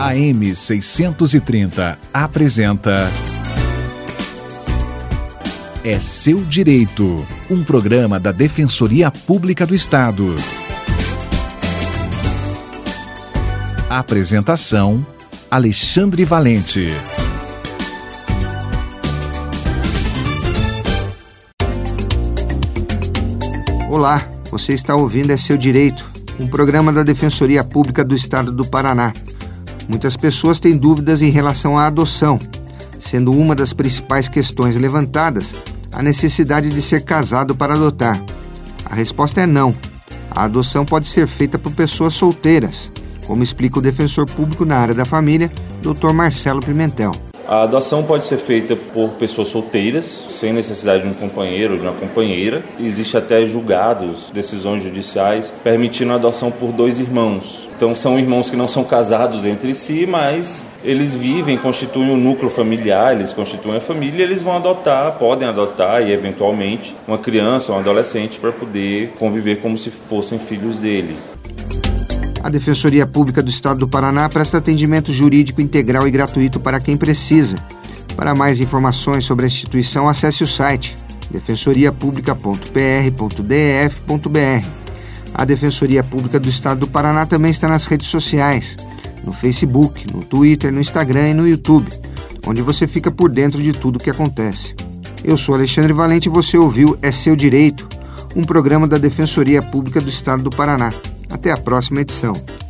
AM 630 apresenta É Seu Direito, um programa da Defensoria Pública do Estado. Apresentação: Alexandre Valente. Olá, você está ouvindo É Seu Direito, um programa da Defensoria Pública do Estado do Paraná. Muitas pessoas têm dúvidas em relação à adoção, sendo uma das principais questões levantadas a necessidade de ser casado para adotar. A resposta é não. A adoção pode ser feita por pessoas solteiras, como explica o defensor público na área da família, Dr. Marcelo Pimentel. A adoção pode ser feita por pessoas solteiras, sem necessidade de um companheiro ou de uma companheira. Existe até julgados, decisões judiciais, permitindo a adoção por dois irmãos. Então são irmãos que não são casados entre si, mas eles vivem, constituem um núcleo familiar, eles constituem a família, eles vão adotar, podem adotar e eventualmente uma criança ou um adolescente para poder conviver como se fossem filhos dele. A Defensoria Pública do Estado do Paraná presta atendimento jurídico integral e gratuito para quem precisa. Para mais informações sobre a instituição, acesse o site defensoriapublica.pr.def.br. A Defensoria Pública do Estado do Paraná também está nas redes sociais, no Facebook, no Twitter, no Instagram e no YouTube, onde você fica por dentro de tudo o que acontece. Eu sou Alexandre Valente e você ouviu É Seu Direito, um programa da Defensoria Pública do Estado do Paraná. Até a próxima edição.